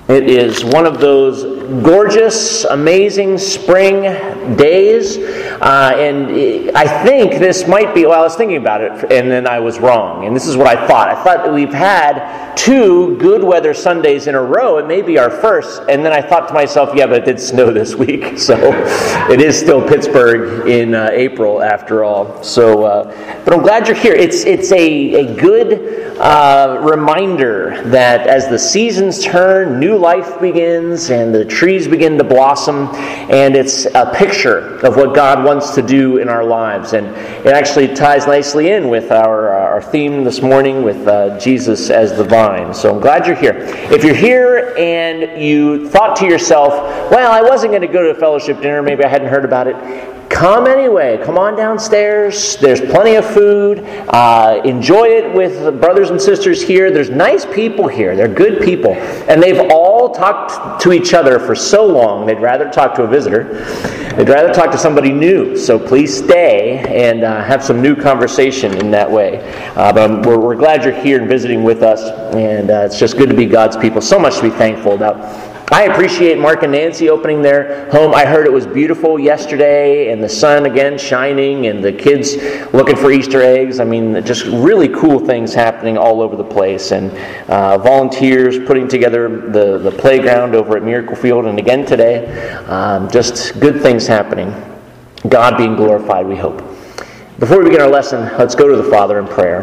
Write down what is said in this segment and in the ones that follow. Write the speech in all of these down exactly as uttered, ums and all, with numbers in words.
It is one of those gorgeous, amazing spring days, uh, and I think this might be, well, I was thinking about it, and then I was wrong, and this is what I thought. I thought that we've had two good weather Sundays in a row. It may be our first, and then I thought to myself, yeah, but it did snow this week, so it is still Pittsburgh in uh, April after all. So, uh, but I'm glad you're here. It's, it's a, a good uh, reminder that as the seasons turn, new life begins and the trees begin to blossom, and it's a picture of what God wants to do in our lives. And it actually ties nicely in with our, our theme this morning with uh, Jesus as the vine. So I'm glad you're here. If you're here and you thought to yourself, well, I wasn't going to go to a fellowship dinner, maybe I hadn't heard about it, come anyway. Come on downstairs. There's plenty of food. Uh, enjoy it with the brothers and sisters here. There's nice people here. They're good people. And they've all talked to each other for so long, they'd rather talk to a visitor. They'd rather talk to somebody new. So please stay and uh, have some new conversation in that way. Uh, but we're, we're glad you're here and visiting with us. And uh, it's just good to be God's people. So much to be thankful about. I appreciate Mark and Nancy opening their home. I heard it was beautiful yesterday, and the sun again shining, and the kids looking for Easter eggs. I mean, just really cool things happening all over the place. And uh, volunteers putting together the, the playground over at Miracle Field, and again today. Um, just good things happening. God being glorified, we hope. Before we begin our lesson, let's go to the Father in prayer.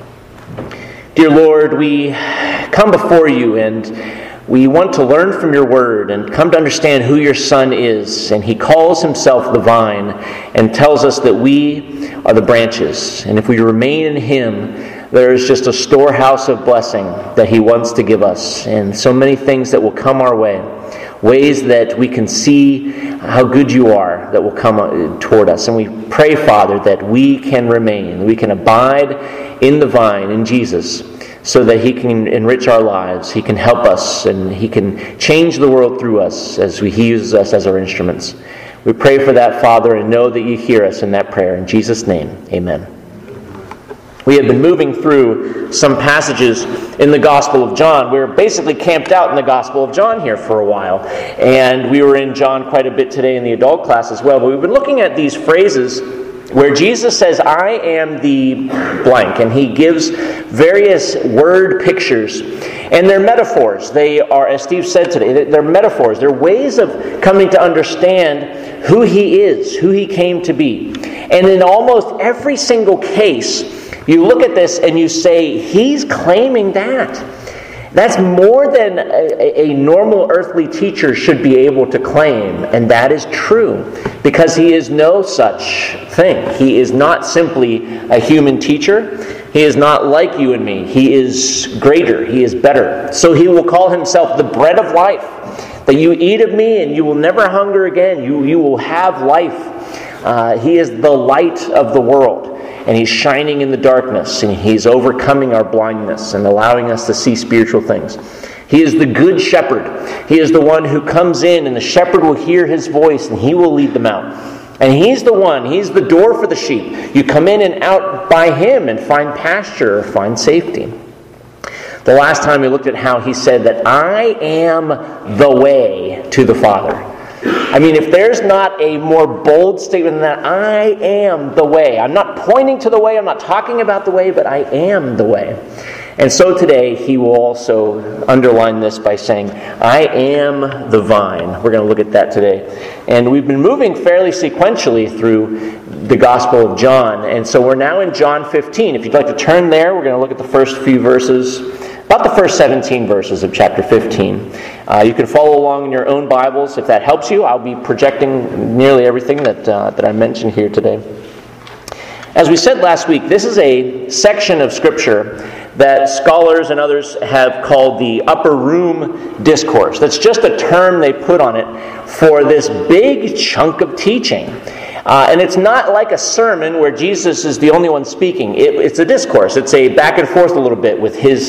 Dear Lord, we come before you, and we want to learn from your word and come to understand who your Son is. And he calls himself the vine and tells us that we are the branches. And if we remain in him, there is just a storehouse of blessing that he wants to give us. And so many things that will come our way. Ways that we can see how good you are that will come toward us. And we pray, Father, that we can remain, we can abide in the vine, in Jesus, so that he can enrich our lives, he can help us, and he can change the world through us as we, he uses us as our instruments. We pray for that, Father, and know that you hear us in that prayer. In Jesus' name, amen. We have been moving through some passages in the Gospel of John. We're basically camped out in the Gospel of John here for a while. And we were in John quite a bit today in the adult class as well. But we've been looking at these phrases where Jesus says, I am the blank, and he gives various word pictures. And they're metaphors. They are, as Steve said today, they're metaphors. They're ways of coming to understand who he is, who he came to be. And in almost every single case, you look at this and you say, he's claiming that. That's more than a, a normal earthly teacher should be able to claim, and that is true, because he is no such thing. He is not simply a human teacher. He is not like you and me. He is greater. He is better. So he will call himself the bread of life, that you eat of me and you will never hunger again. You, you will have life. Uh, he is the light of the world. And he's shining in the darkness, and he's overcoming our blindness and allowing us to see spiritual things. He is the good shepherd. He is the one who comes in, and the shepherd will hear his voice, and he will lead them out. And he's the one, he's the door for the sheep. You come in and out by him and find pasture or find safety. The last time we looked at how he said that I am the way to the Father. I mean, if there's not a more bold statement than that, I am the way. I'm not pointing to the way, I'm not talking about the way, but I am the way. And so today, he will also underline this by saying, I am the vine. We're going to look at that today. And we've been moving fairly sequentially through the Gospel of John. And so we're now in John fifteen. If you'd like to turn there, we're going to look at the first few verses, about the first seventeen verses of chapter fifteen. Uh, you can follow along in your own Bibles if that helps you. I'll be projecting nearly everything that uh, that I mentioned here today. As we said last week, this is a section of Scripture that scholars and others have called the upper room discourse. That's just a term they put on it for this big chunk of teaching. Uh, and it's not like a sermon where Jesus is the only one speaking. It, it's a discourse. It's a back and forth a little bit with his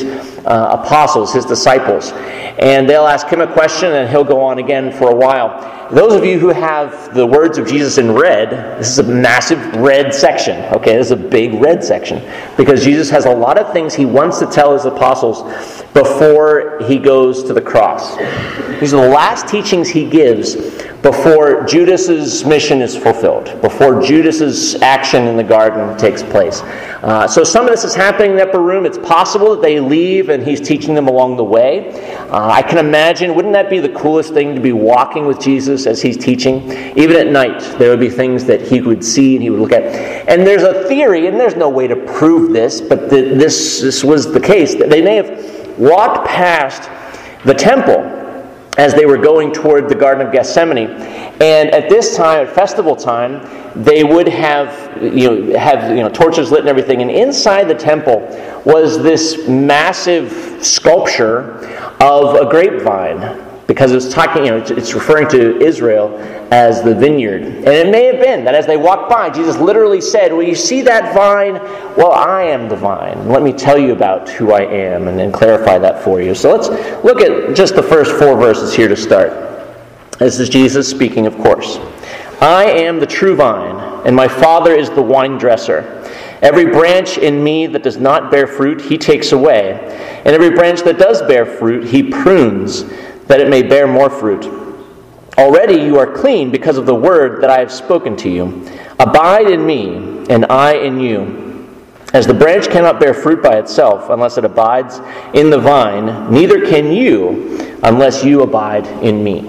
uh, apostles, his disciples. And they'll ask him a question, and he'll go on again for a while. Those of you who have the words of Jesus in red, this is a massive red section. Okay, this is a big red section. Because Jesus has a lot of things he wants to tell his apostles before he goes to the cross. These are the last teachings he gives before Judas's mission is fulfilled, before Judas's action in the garden takes place. Uh, so some of this is happening in the upper room. It's possible that they leave and he's teaching them along the way. Uh, I can imagine, wouldn't that be the coolest thing to be walking with Jesus as he's teaching? Even at night, there would be things that he would see and he would look at. And there's a theory, and there's no way to prove this, but the, this, this was the case, that they may have walked past the temple as they were going toward the Garden of Gethsemane. And at this time, at festival time, they would have, you know, have you know, torches lit and everything. And inside the temple was this massive sculpture of a grapevine, because it's talking, you know, it's referring to Israel as the vineyard. And it may have been that as they walked by, Jesus literally said, "Well, you see that vine? Well, I am the vine. Let me tell you about who I am," and then clarify that for you. So let's look at just the first four verses here to start. This is Jesus speaking, of course. "I am the true vine, and my Father is the vine dresser. Every branch in me that does not bear fruit, he takes away. And every branch that does bear fruit, he prunes, that it may bear more fruit. Already you are clean because of the word that I have spoken to you. Abide in me, and I in you. As the branch cannot bear fruit by itself unless it abides in the vine, neither can you unless you abide in me."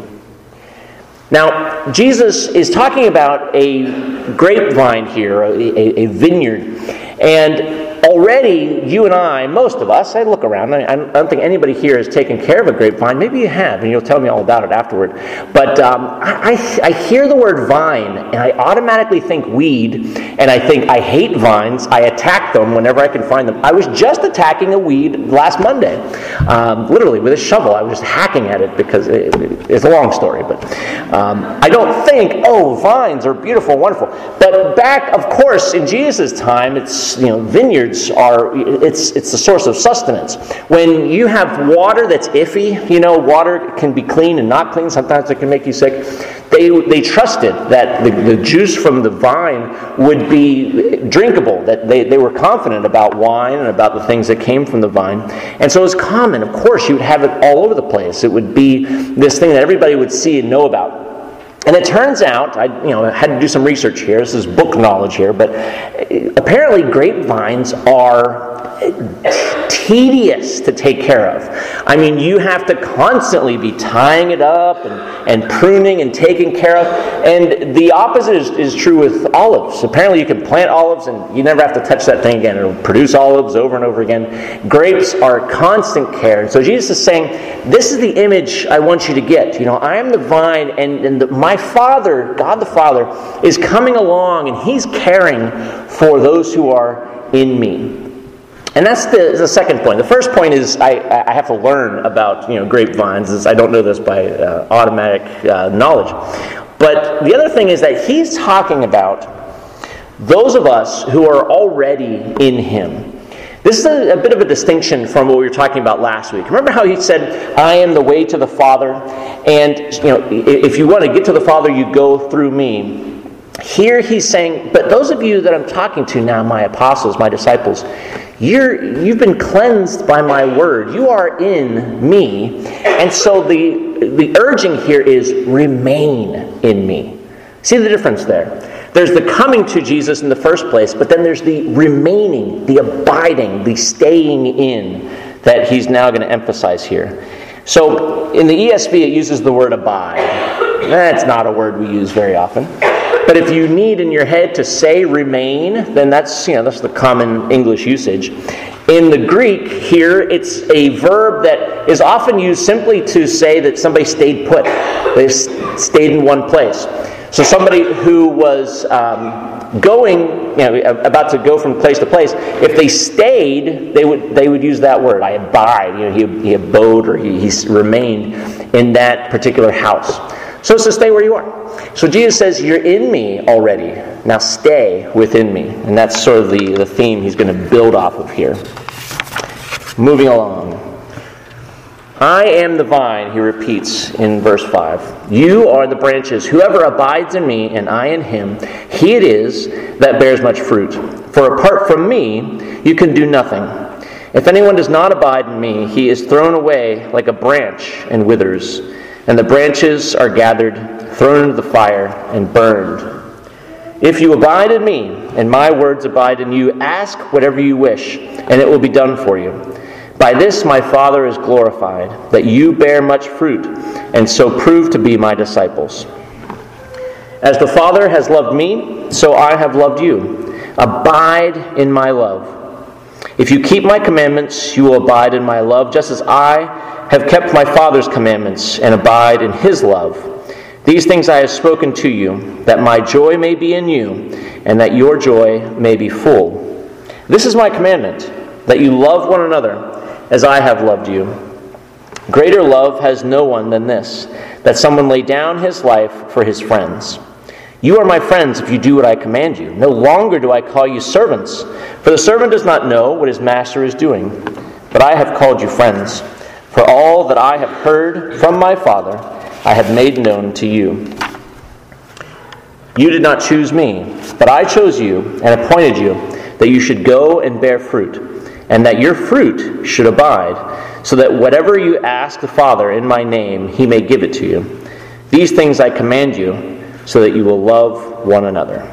Now, Jesus is talking about a grapevine here, a, a, a vineyard. And already, you and I, most of us, I look around, I don't think anybody here has taken care of a grapevine. Maybe you have, and you'll tell me all about it afterward. But um, I, I, I hear the word vine, and I automatically think weed, and I think I hate vines. I attack them whenever I can find them. I was just attacking a weed last Monday, um, literally with a shovel. I was just hacking at it because it, it, it's a long story. But um, I don't think, oh, vines are beautiful, wonderful. But back, of course, in Jesus' time, it's, you know, vineyards are, it's it's the source of sustenance. When you have water that's iffy, you know, water can be clean and not clean. Sometimes it can make you sick. They they trusted that the, the juice from the vine would be drinkable, that they, they were confident about wine and about the things that came from the vine. And so it was common. Of course, you would have it all over the place. It would be this thing that everybody would see and know about. And it turns out, I you know had to do some research here, this is book knowledge here, but apparently grapevines are tedious to take care of. I mean, you have to constantly be tying it up and, and pruning and taking care of. And the opposite is, is true with olives. Apparently you can plant olives and you never have to touch that thing again. It'll produce olives over and over again. Grapes are constant care. And so Jesus is saying, this is the image I want you to get. You know, I am the vine, and, and the, my Father, God the Father, is coming along and He's caring for those who are in me. And that's the, the second point. The first point is I, I have to learn about, you know, grapevines. I don't know this by uh, automatic uh, knowledge. But the other thing is that he's talking about those of us who are already in Him. This is a, a bit of a distinction from what we were talking about last week. Remember how he said, I am the way to the Father? And, you know, if you want to get to the Father, you go through me. Here he's saying, but those of you that I'm talking to now, my apostles, my disciples, You're, you've been cleansed by my word. You are in me. And so the, the urging here is remain in me. See the difference there? There's the coming to Jesus in the first place, but then there's the remaining, the abiding, the staying in that he's now going to emphasize here. So in the E S V it uses the word abide. That's not a word we use very often. But if you need in your head to say remain, then that's, you know, that's the common English usage. In the Greek here, it's a verb that is often used simply to say that somebody stayed put. They stayed in one place. So somebody who was um, going, you know, about to go from place to place, if they stayed, they would they would use that word. I abide. You know, he, he abode or he, he remained in that particular house. So it's to stay where you are. So Jesus says, you're in me already. Now stay within me. And that's sort of the, the theme he's going to build off of here. Moving along. I am the vine, he repeats in verse five. You are the branches. Whoever abides in me and I in him, he it is that bears much fruit. For apart from me, you can do nothing. If anyone does not abide in me, he is thrown away like a branch and withers. And the branches are gathered, thrown into the fire, and burned. If you abide in me, and my words abide in you, ask whatever you wish, and it will be done for you. By this my Father is glorified, that you bear much fruit, and so prove to be my disciples. As the Father has loved me, so I have loved you. Abide in my love. If you keep my commandments, you will abide in my love, just as I have kept my Father's commandments and abide in his love. These things I have spoken to you, that my joy may be in you, and that your joy may be full. This is my commandment, that you love one another as I have loved you. Greater love has no one than this, that someone lay down his life for his friends. You are my friends if you do what I command you. No longer do I call you servants, for the servant does not know what his master is doing. But I have called you friends, for all that I have heard from my Father I have made known to you. You did not choose me, but I chose you and appointed you, that you should go and bear fruit, and that your fruit should abide, so that whatever you ask the Father in my name, he may give it to you. These things I command you, so that you will love one another.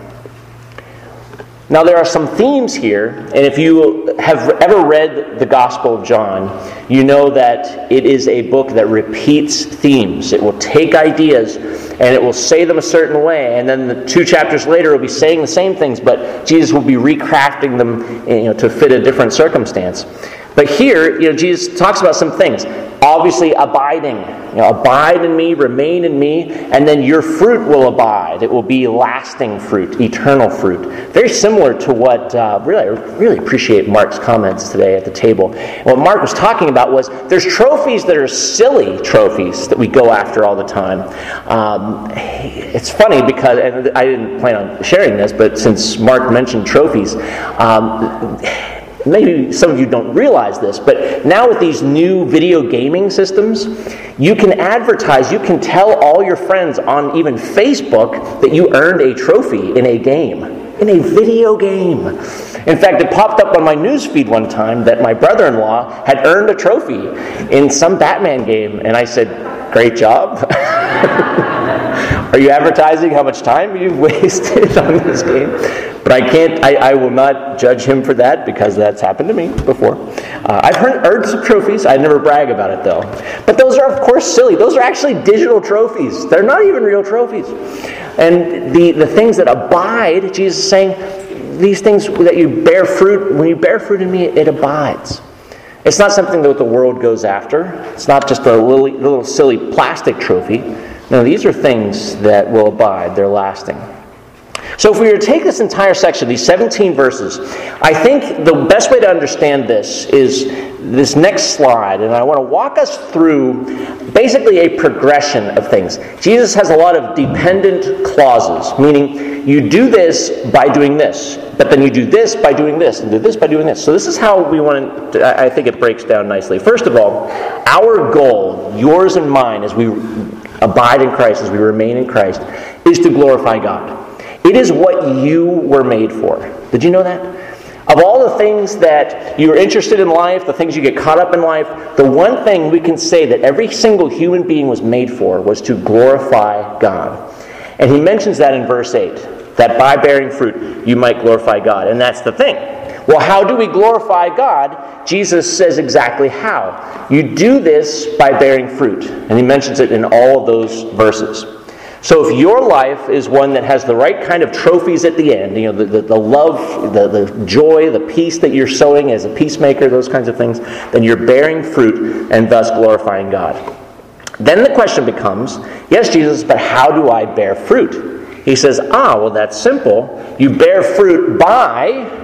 Now there are some themes here, and if you have ever read the Gospel of John, you know that it is a book that repeats themes. It will take ideas and it will say them a certain way, and then the two chapters later it will be saying the same things, but Jesus will be recrafting them, you know, to fit a different circumstance. But here, you know, Jesus talks about some things. Obviously, abiding. You know, abide in me, remain in me, and then your fruit will abide. It will be lasting fruit, eternal fruit. Very similar to what, uh, really, I really appreciate Mark's comments today at the table. What Mark was talking about was there's trophies that are silly trophies that we go after all the time. Um, it's funny because, and I didn't plan on sharing this, but since Mark mentioned trophies, um, maybe some of you don't realize this, but now with these new video gaming systems, you can advertise, you can tell all your friends on even Facebook that you earned a trophy in a game, in a video game. In fact, it popped up on my news feed one time that my brother-in-law had earned a trophy in some Batman game, and I said, great job. Are you advertising how much time you've wasted on this game? But I can't, I, I will not judge him for that because that's happened to me before. Uh, I've heard, earned some trophies. I never brag about it though. But those are of course silly. Those are actually digital trophies. They're not even real trophies. And the, the things that abide, Jesus is saying, these things that you bear fruit, when you bear fruit in me, it abides. It's not something that the world goes after. It's not just a little, little silly plastic trophy. No, these are things that will abide. They're lasting. So if we were to take this entire section, these seventeen verses, I think the best way to understand this is this next slide. And I want to walk us through basically a progression of things. Jesus has a lot of dependent clauses, meaning you do this by doing this, but then you do this by doing this, and do this by doing this. So this is how we want to, I think it breaks down nicely. First of all, our goal, yours and mine, as we abide in Christ, as we remain in Christ, is to glorify God. It is what you were made for. Did you know that? Of all the things that you're interested in life, the things you get caught up in life, the one thing we can say that every single human being was made for was to glorify God. And he mentions that in verse eight, that by bearing fruit you might glorify God. And that's the thing. Well, how do we glorify God? Jesus says exactly how. You do this by bearing fruit. And he mentions it in all of those verses. So if your life is one that has the right kind of trophies at the end, you know, the, the, the love, the, the joy, the peace that you're sowing as a peacemaker, those kinds of things, then you're bearing fruit and thus glorifying God. Then the question becomes, yes, Jesus, but how do I bear fruit? He says, ah, well, that's simple. You bear fruit by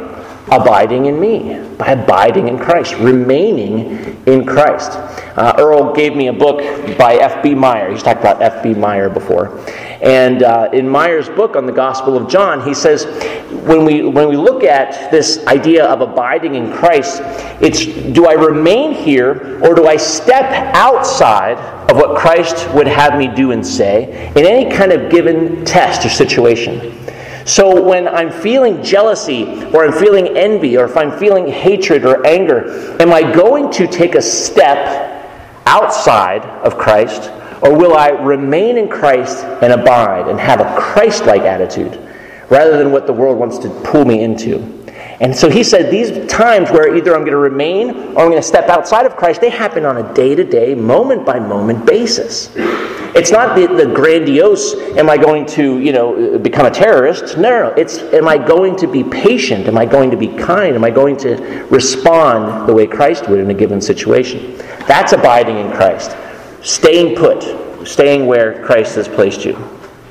abiding in me, by abiding in Christ, remaining in Christ. Uh, Earl gave me a book by F B Meyer. He's talked about F B Meyer before. And uh, in Meyer's book on the Gospel of John, he says, when we when we look at this idea of abiding in Christ, it's, do I remain here, or do I step outside of what Christ would have me do and say in any kind of given test or situation? So when I'm feeling jealousy, or I'm feeling envy, or if I'm feeling hatred or anger, am I going to take a step outside of Christ, or will I remain in Christ and abide and have a Christ-like attitude rather than what the world wants to pull me into? And so he said these times where either I'm going to remain or I'm going to step outside of Christ, they happen on a day-to-day, moment-by-moment basis. It's not the, the grandiose, am I going to, you know, become a terrorist? No, no, no. It's, am I going to be patient? Am I going to be kind? Am I going to respond the way Christ would in a given situation? That's abiding in Christ. Staying put. Staying where Christ has placed you.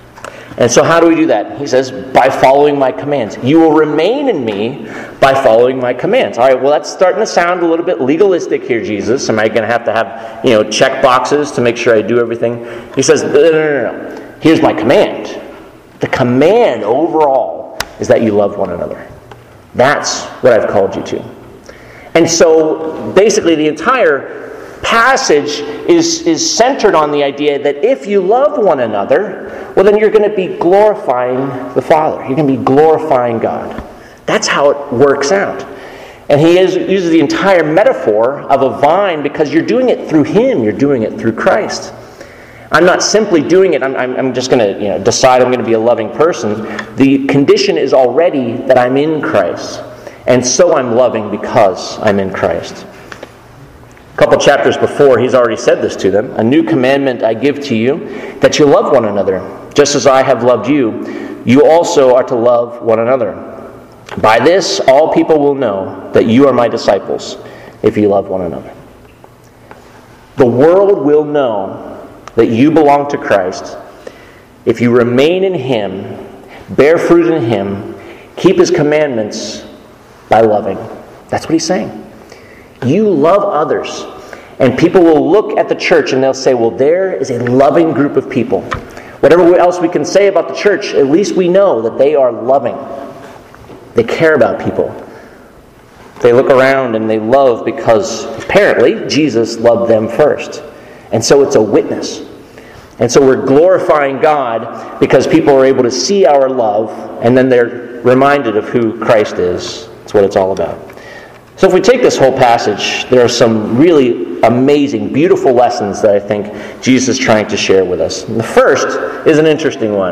And so how do we do that? He says, by following my commands. You will remain in me by following my commands. All right, well, that's starting to sound a little bit legalistic here, Jesus. Am I going to have to have, you know, check boxes to make sure I do everything? He says, no, no, no, no. Here's my command. The command overall is that you love one another. That's what I've called you to. And so, basically, the entire passage is, is centered on the idea that if you love one another, well, then you're going to be glorifying the Father. You're going to be glorifying God. That's how it works out. And he is, uses the entire metaphor of a vine because you're doing it through Him. You're doing it through Christ. I'm not simply doing it, I'm, I'm, I'm just going to you know, decide I'm going to be a loving person. The condition is already that I'm in Christ. And so I'm loving because I'm in Christ. A couple chapters before, he's already said this to them. A new commandment I give to you, that you love one another. Just as I have loved you, you also are to love one another. By this, all people will know that you are my disciples, if you love one another. The world will know that you belong to Christ if you remain in Him, bear fruit in Him, keep His commandments by loving. That's what he's saying. You love others. And people will look at the church and they'll say, well, there is a loving group of people. Whatever else we can say about the church, at least we know that they are loving. They care about people. They look around and they love because apparently Jesus loved them first. And so it's a witness. And so we're glorifying God because people are able to see our love and then they're reminded of who Christ is. That's what it's all about. So if we take this whole passage, there are some really amazing, beautiful lessons that I think Jesus is trying to share with us. And the first is an interesting one.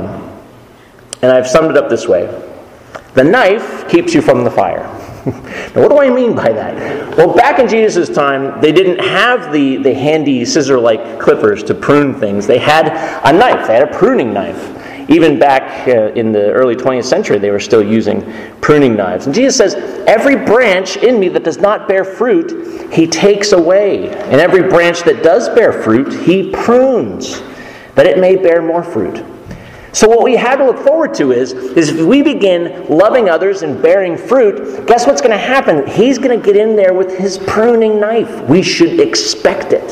And I've summed it up this way. The knife keeps you from the fire. Now, what do I mean by that? Well, back in Jesus' time, they didn't have the, the handy scissor-like clippers to prune things. They had a knife. They had a pruning knife. Even back uh, in the early twentieth century, they were still using pruning knives. And Jesus says, every branch in me that does not bear fruit, He takes away. And every branch that does bear fruit, He prunes, that it may bear more fruit. So what we have to look forward to is, is if we begin loving others and bearing fruit, guess what's going to happen? He's going to get in there with His pruning knife. We should expect it.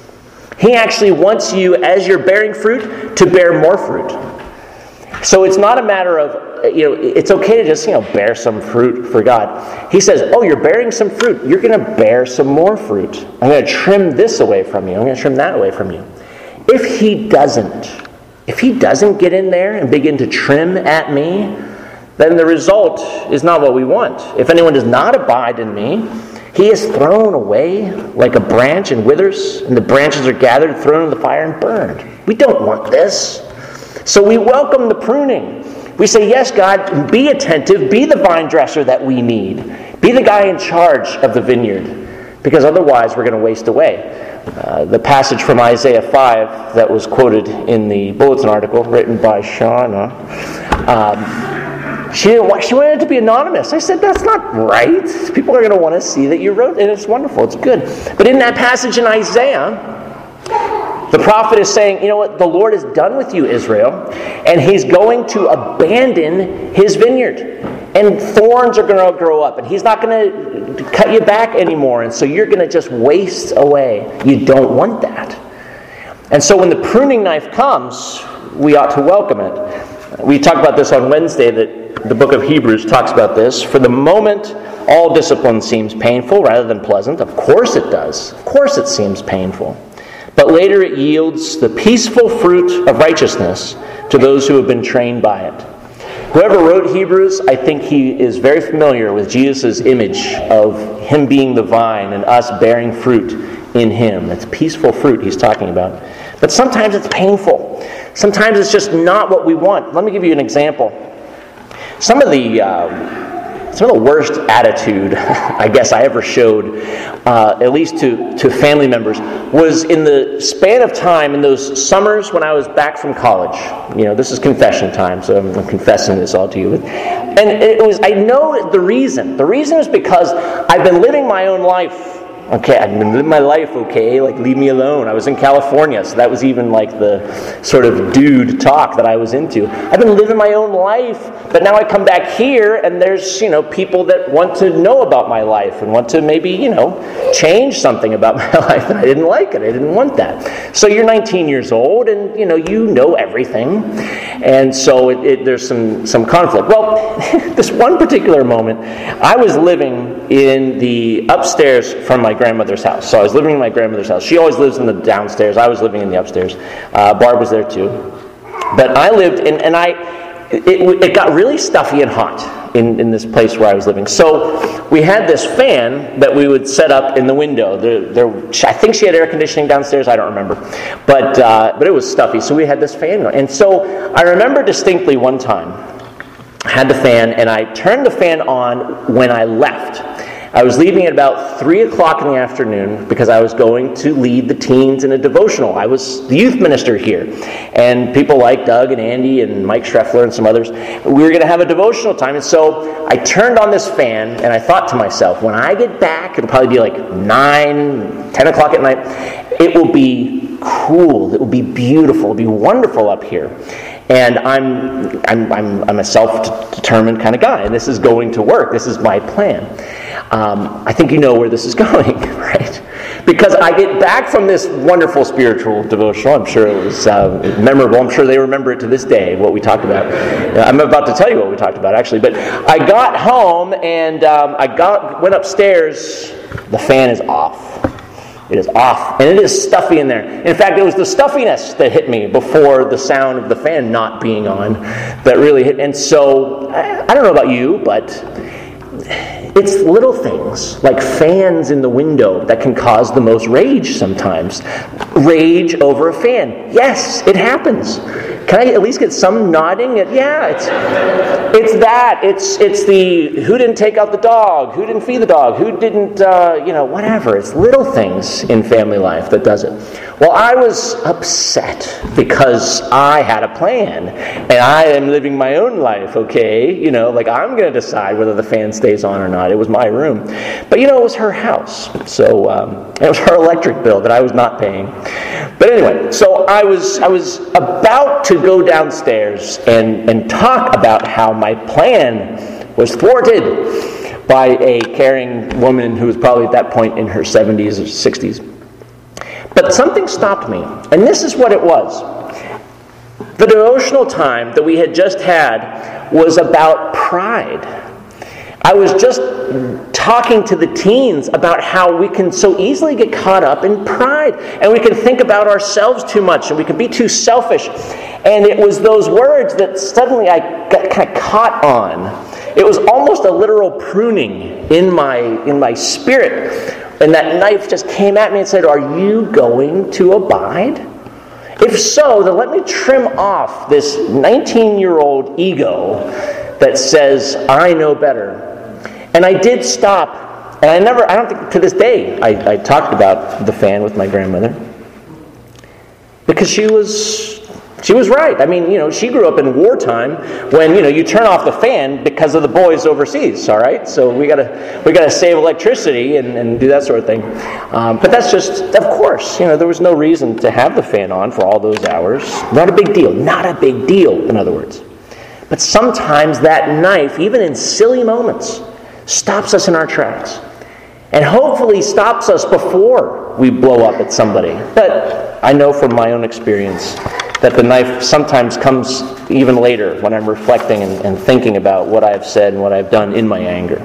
He actually wants you, as you're bearing fruit, to bear more fruit. So it's not a matter of, you know, it's okay to just, you know, bear some fruit for God. He says, oh, you're bearing some fruit. You're going to bear some more fruit. I'm going to trim this away from you. I'm going to trim that away from you. If He doesn't, if He doesn't get in there and begin to trim at me, then the result is not what we want. If anyone does not abide in me, he is thrown away like a branch and withers, and the branches are gathered, thrown in the fire, and burned. We don't want this. So we welcome the pruning. We say, yes, God, be attentive, be the vine dresser that we need. Be the guy in charge of the vineyard, because otherwise we're going to waste away. Uh, the passage from Isaiah five that was quoted in the bulletin article written by Shauna, um, she, didn't want, she wanted it to be anonymous. I said, that's not right. People are going to want to see that you wrote it, and it's wonderful, it's good. But in that passage in Isaiah, the prophet is saying, you know what, the Lord is done with you, Israel, and He's going to abandon His vineyard. and thorns are going to grow up, and he's not going to cut you back anymore, and so you're going to just waste away. You don't want that. And so when the pruning knife comes, we ought to welcome it. We talked about this on Wednesday, that the book of Hebrews talks about this. For the moment, all discipline seems painful rather than pleasant. Of course it does. Of course it seems painful. But later it yields the peaceful fruit of righteousness to those who have been trained by it. Whoever wrote Hebrews, I think he is very familiar with Jesus' image of him being the vine and us bearing fruit in him. It's peaceful fruit he's talking about. But sometimes it's painful. Sometimes it's just not what we want. Let me give you an example. Some of the uh, some of the worst attitude I guess I ever showed, uh, at least to, to family members, was in the span of time in those summers when I was back from college. You know, this is confession time, so I'm confessing this all to you. And it was, I know the reason. The reason is because I've been living my own life. Okay, I've been living my life, okay, like leave me alone. I was in California, so that was even like the sort of dude talk that I was into. I've been living my own life, but now I come back here and there's, you know, people that want to know about my life and want to maybe, you know, change something about my life, and I didn't like it. I didn't want that. So you're nineteen years old and, you know, you know everything. And so it, it, there's some, some conflict. Well, this one particular moment, I was living in the upstairs from my grandmother's house. So I was living in my grandmother's house. She always lives in the downstairs. I was living in the upstairs. Uh, Barb was there too. But I lived in, and I, it, it got really stuffy and hot in, in this place where I was living. So we had this fan that we would set up in the window. There, there, I think she had air conditioning downstairs. I don't remember. But, uh, but it was stuffy. So we had this fan going. And so I remember distinctly one time, I had the fan, and I turned the fan on when I left. I was leaving at about three o'clock in the afternoon because I was going to lead the teens in a devotional. I was the youth minister here. And people like Doug and Andy and Mike Schreffler and some others, we were going to have a devotional time. And so I turned on this fan and I thought to myself, when I get back, it'll probably be like nine, ten o'clock at night, it will be cool, it will be beautiful, it will be wonderful up here. And I'm, I'm, I'm, I'm a self-determined kind of guy, and this is going to work. This is my plan. Um, I think you know where this is going, right? Because I get back from this wonderful spiritual devotional. I'm sure it was uh, memorable. I'm sure they remember it to this day, what we talked about. I'm about to tell you what we talked about, actually. But I got home, and um, I got went upstairs. The fan is off. It is off, and it is stuffy in there. In fact, it was the stuffiness that hit me before the sound of the fan not being on that really hit. And so, I don't know about you, but it's little things like fans in the window that can cause the most rage sometimes. Rage over a fan. Yes, it happens. Can I at least get some nodding? Yeah, it's it's that. It's it's the who didn't take out the dog, who didn't feed the dog, who didn't, uh, you know, whatever. It's little things in family life that does it. Well, I was upset because I had a plan, and I am living my own life, okay? You know, like I'm going to decide whether the fan stays on or not. It was my room. But, you know, it was her house. So um, it was her electric bill that I was not paying. But anyway, so I was I was about to go downstairs and, and talk about how my plan was thwarted by a caring woman who was probably at that point in her seventies or sixties. But something stopped me, and this is what it was. The devotional time that we had just had was about pride. I was just talking to the teens about how we can so easily get caught up in pride, and we can think about ourselves too much, and we can be too selfish. And it was those words that suddenly I got kind of caught on. It was almost a literal pruning in my in my spirit. And that knife just came at me and said, are you going to abide? If so, then let me trim off this nineteen-year-old ego that says, I know better. And I did stop. And I never, I don't think to this day, I, I talked about the fan with my grandmother. Because she was... She was right. I mean, you know, she grew up in wartime when, you know, you turn off the fan because of the boys overseas, all right? So we gotta we gotta save electricity and, and do that sort of thing. Um, but that's just, of course, you know, there was no reason to have the fan on for all those hours. Not a big deal. Not a big deal, in other words. But sometimes that knife, even in silly moments, stops us in our tracks. And hopefully stops us before we blow up at somebody. But I know from my own experience that the knife sometimes comes even later when I'm reflecting and, and thinking about what I've said and what I've done in my anger.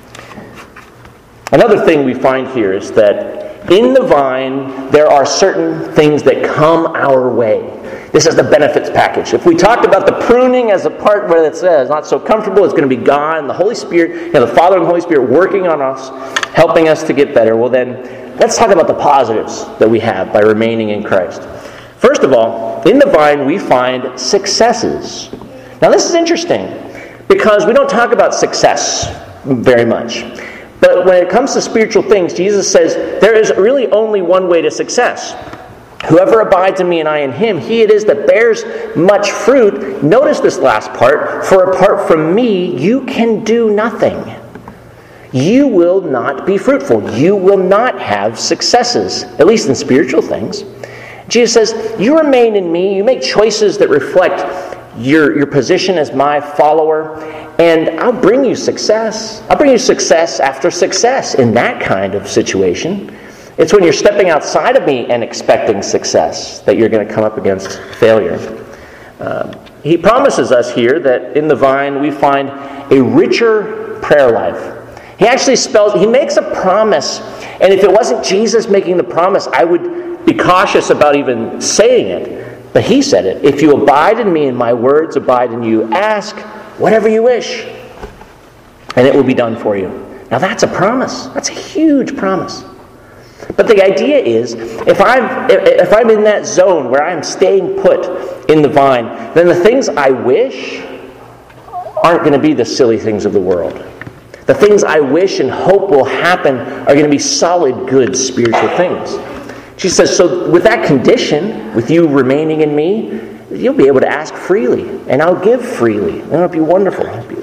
Another thing we find here is that in the vine, there are certain things that come our way. This is the benefits package. If we talked about the pruning as a part where it says not so comfortable, it's going to be God and the Holy Spirit, you know, the Father and the Holy Spirit working on us, helping us to get better. Well then, let's talk about the positives that we have by remaining in Christ. First of all, in the vine we find successes. Now this is interesting because we don't talk about success very much. But when it comes to spiritual things, Jesus says there is really only one way to success. Whoever abides in me and I in him, he it is that bears much fruit. Notice this last part. For apart from me, you can do nothing. You will not be fruitful. You will not have successes, at least in spiritual things. Jesus says, you remain in me. You make choices that reflect your, your position as my follower. And I'll bring you success. I'll bring you success after success in that kind of situation. It's when you're stepping outside of me and expecting success that you're going to come up against failure. Uh, he promises us here that in the vine we find a richer prayer life. He actually spells, he makes a promise. And if it wasn't Jesus making the promise, I would be cautious about even saying it. But he said it. If you abide in me and my words abide in you, ask whatever you wish, and it will be done for you. Now that's a promise. That's a huge promise. But the idea is, if I'm if I'm in that zone where I'm staying put in the vine, then the things I wish aren't going to be the silly things of the world. The things I wish and hope will happen are going to be solid, good, spiritual things. She says, so with that condition, with you remaining in me, you'll be able to ask freely, and I'll give freely, and it'll be wonderful.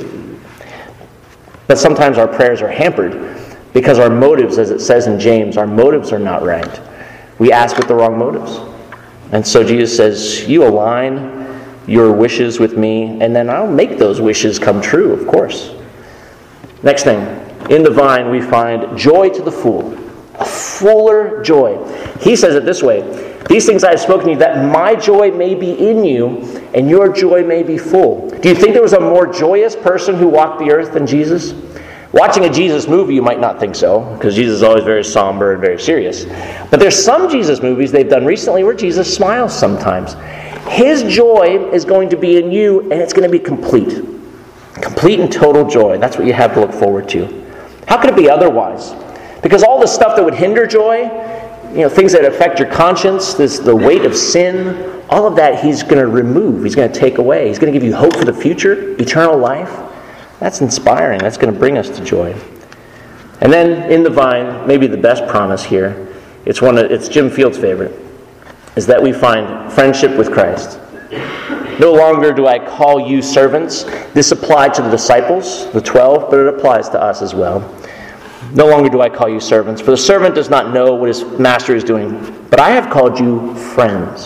But sometimes our prayers are hampered because our motives, as it says in James, our motives are not right. We ask with the wrong motives. And so Jesus says, you align your wishes with me, and then I'll make those wishes come true, of course. Next thing, in the vine we find joy to the full. A fuller joy. He says it this way, these things I have spoken to you, that my joy may be in you, and your joy may be full. Do you think there was a more joyous person who walked the earth than Jesus? Watching a Jesus movie, you might not think so, because Jesus is always very somber and very serious. But there's some Jesus movies they've done recently where Jesus smiles sometimes. His joy is going to be in you, and it's going to be complete. Complete and total joy. That's what you have to look forward to. How could it be otherwise? Because all the stuff that would hinder joy, you know, things that affect your conscience, this the weight of sin, all of that he's going to remove. He's going to take away. He's going to give you hope for the future, eternal life. That's inspiring. That's going to bring us to joy. And then in the vine, maybe the best promise here, it's one of, it's Jim Field's favorite, is that we find friendship with Christ. No longer do I call you servants. This applied to the disciples, the twelve, but it applies to us as well. No longer do I call you servants, for the servant does not know what his master is doing. But I have called you friends.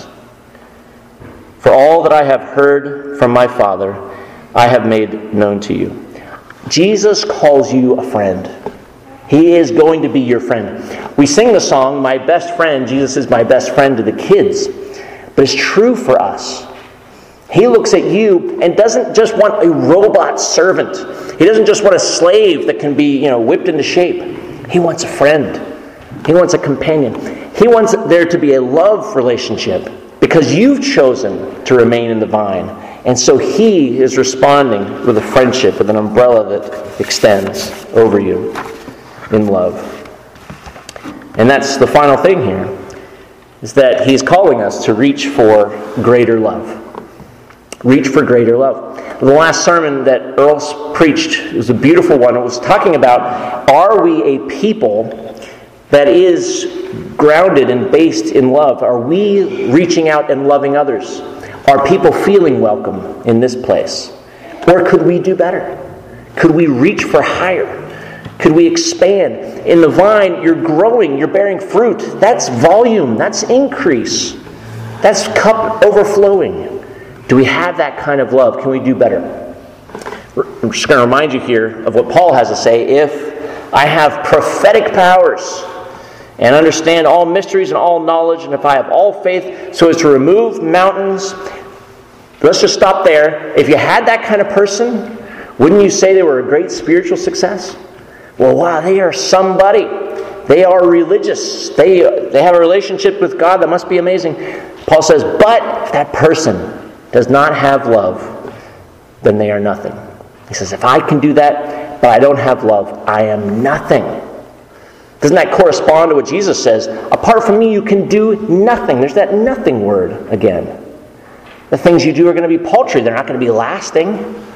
For all that I have heard from my Father, I have made known to you. Jesus calls you a friend. He is going to be your friend. We sing the song, my best friend, Jesus is my best friend, to the kids. But it's true for us. He looks at you and doesn't just want a robot servant. He doesn't just want a slave that can be, you know, whipped into shape. He wants a friend. He wants a companion. He wants there to be a love relationship because you've chosen to remain in the vine. And so he is responding with a friendship, with an umbrella that extends over you in love. And that's the final thing here, is that he's calling us to reach for greater love. Reach for greater love. The last sermon that Earl preached was a beautiful one. It was talking about, are we a people that is grounded and based in love? Are we reaching out and loving others? Are people feeling welcome in this place? Or could we do better? Could we reach for higher? Could we expand? In the vine, you're growing, you're bearing fruit. That's volume, that's increase. That's cup overflowing. Do we have that kind of love? Can we do better? I'm just going to remind you here of what Paul has to say. If I have prophetic powers and understand all mysteries and all knowledge, and if I have all faith so as to remove mountains, let's just stop there. If you had that kind of person, wouldn't you say they were a great spiritual success? Well, wow, they are somebody. They are religious. They, they have a relationship with God that must be amazing. Paul says, but if that person does not have love, then they are nothing. He says, if I can do that, but I don't have love, I am nothing. Doesn't that correspond to what Jesus says? Apart from me, you can do nothing. There's that nothing word again. The things you do are going to be paltry. They're not going to be lasting.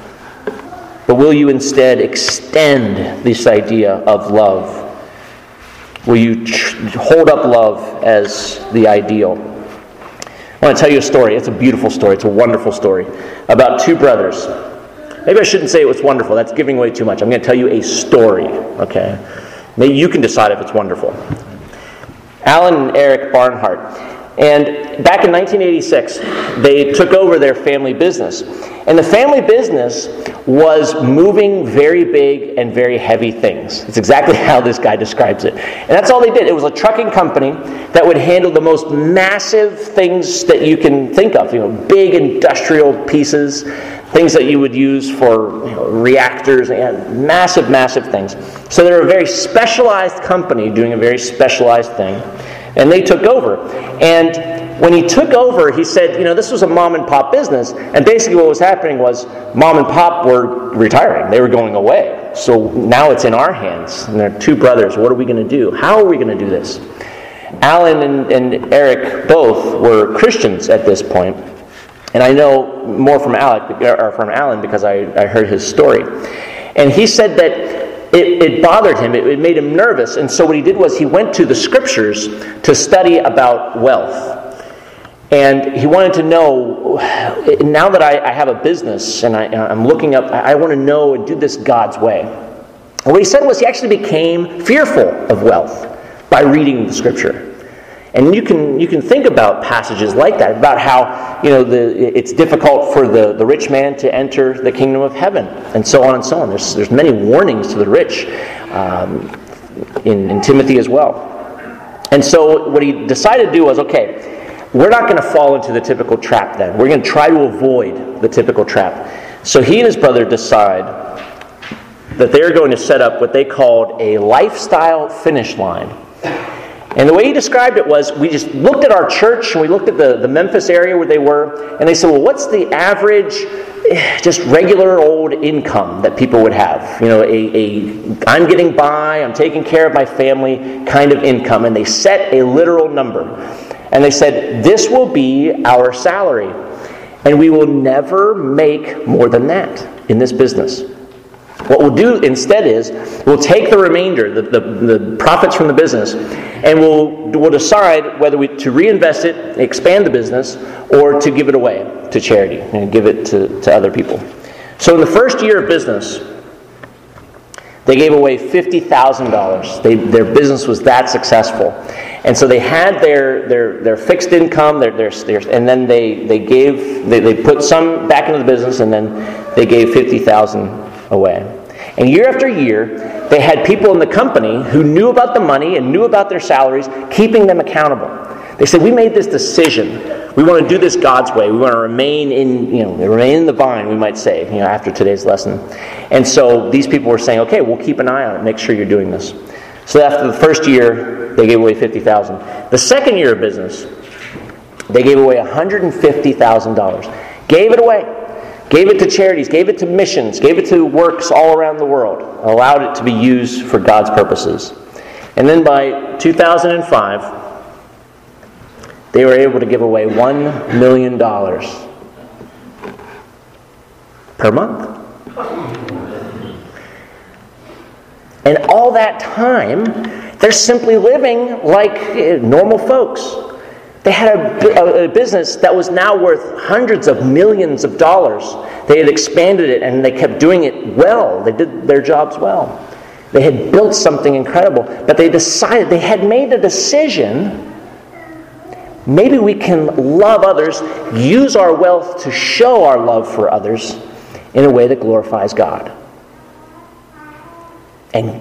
But will you instead extend this idea of love? Will you tr- hold up love as the ideal? I want to tell you a story. It's a beautiful story. It's a wonderful story about two brothers. Maybe I shouldn't say it was wonderful. That's giving away too much. I'm going to tell you a story, okay? Maybe you can decide if it's wonderful. Alan and Eric Barnhart. And back in nineteen eighty-six, they took over their family business. And the family business was moving very big and very heavy things. It's exactly how this guy describes it. And that's all they did. It was a trucking company that would handle the most massive things that you can think of. You know, big industrial pieces, things that you would use for you know, reactors, and massive, massive things. So they were a very specialized company doing a very specialized thing. And they took over. And when he took over, he said, you know, this was a mom and pop business. And basically what was happening was mom and pop were retiring. They were going away. So now it's in our hands. And they're two brothers. What are we going to do? How are we going to do this? Alan and, and Eric both were Christians at this point. And I know more from Alec, or from Alan because I, I heard his story. And he said that It, it bothered him. It, it made him nervous. And so what he did was he went to the scriptures to study about wealth. And he wanted to know, now that I, I have a business and I, I'm looking up, I, I want to know and do this God's way. And what he said was he actually became fearful of wealth by reading the scripture. And you can you can think about passages like that, about how you know the it's difficult for the, the rich man to enter the kingdom of heaven, and so on and so on. There's there's many warnings to the rich um, in, in Timothy as well. And so what he decided to do was, okay, we're not going to fall into the typical trap then. We're going to try to avoid the typical trap. So he and his brother decide that they're going to set up what they called a lifestyle finish line. And the way he described it was, we just looked at our church, and we looked at the, the Memphis area where they were, and they said, well, what's the average, just regular old income that people would have? You know, a, a I'm getting by, I'm taking care of my family kind of income. And they set a literal number. And they said, this will be our salary. And we will never make more than that in this business. What we'll do instead is we'll take the remainder, the, the, the profits from the business, and we'll we'll decide whether we to reinvest it, expand the business, or to give it away to charity and give it to, to other people. So in the first year of business, they gave away fifty thousand dollars. They, their business was that successful. And so they had their their, their fixed income, their, their, their and then they, they gave they, they put some back into the business, and then they gave fifty thousand dollars away. And year after year, they had people in the company who knew about the money and knew about their salaries, keeping them accountable. They said, we made this decision. We want to do this God's way. We want to remain in, you know, remain in the vine, we might say, you know, after today's lesson. And so these people were saying, okay, we'll keep an eye on it, make sure you're doing this. So after the first year, they gave away fifty thousand dollars. The second year of business, they gave away one hundred fifty thousand dollars. Gave it away. Gave it to charities, gave it to missions, gave it to works all around the world, allowed it to be used for God's purposes. And then by two thousand five, they were able to give away one million dollars per month. And all that time, they're simply living like normal folks. They had a, a, a business that was now worth hundreds of millions of dollars. They had expanded it, and they kept doing it well. They did their jobs well. They had built something incredible. But they decided, they had made a decision, maybe we can love others, use our wealth to show our love for others, in a way that glorifies God. And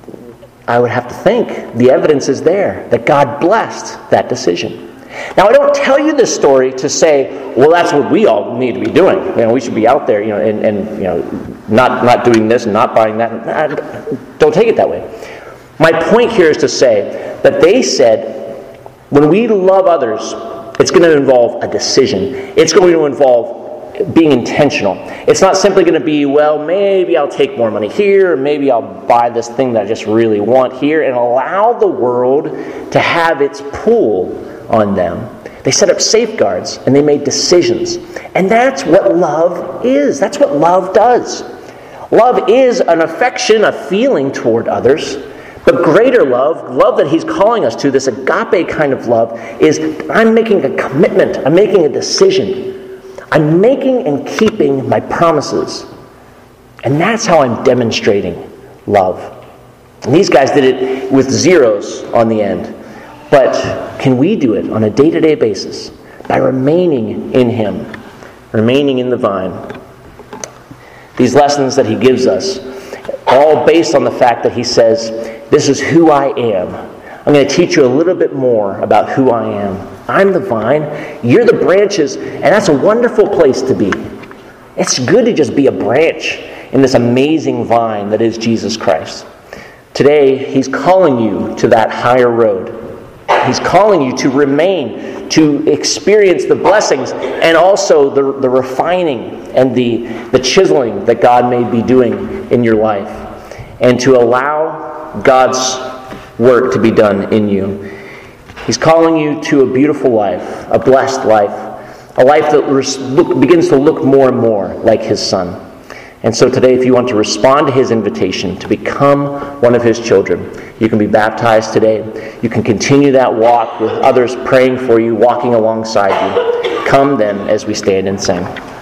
I would have to think the evidence is there that God blessed that decision. Now, I don't tell you this story to say, well, that's what we all need to be doing. You know, we should be out there, you know, and, and you know, not not doing this and not buying that. Don't take it that way. My point here is to say that they said, when we love others, it's going to involve a decision. It's going to involve being intentional. It's not simply going to be, well, maybe I'll take more money here, or maybe I'll buy this thing that I just really want here, and allow the world to have its pull on them. They set up safeguards and they made decisions. And that's what love is. That's what love does. Love is an affection, a feeling toward others. But greater love, love that he's calling us to, this agape kind of love, is I'm making a commitment. I'm making a decision. I'm making and keeping my promises. And that's how I'm demonstrating love. And these guys did it with zeros on the end. But can we do it on a day-to-day basis by remaining in Him, remaining in the vine? These lessons that He gives us, all based on the fact that He says, this is who I am. I'm going to teach you a little bit more about who I am. I'm the vine, you're the branches, and that's a wonderful place to be. It's good to just be a branch in this amazing vine that is Jesus Christ. Today, He's calling you to that higher road. He's calling you to remain, to experience the blessings and also the, the refining and the, the chiseling that God may be doing in your life, and to allow God's work to be done in you. He's calling you to a beautiful life, a blessed life, a life that res- look, begins to look more and more like His Son. And so today, if you want to respond to His invitation to become one of His children, you can be baptized today. You can continue that walk with others praying for you, walking alongside you. Come then as we stand and sing.